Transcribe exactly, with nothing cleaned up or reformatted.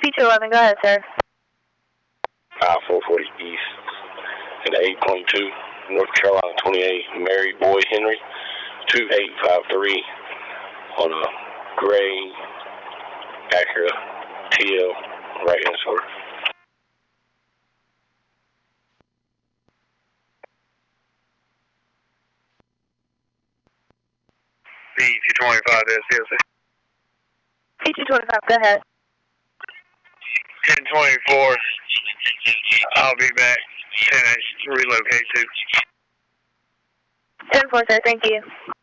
P two eleven, go ahead, sir. I four forty East and eight point two, North Carolina twenty-eight, Mary Boy Henry, two eight five three on a gray Acura T L right hand shoulder. P two twenty-five, S L C. P two twenty-five, go ahead. ten twenty-four, I'll be back. ten H, relocate to. ten four, sir, thank you.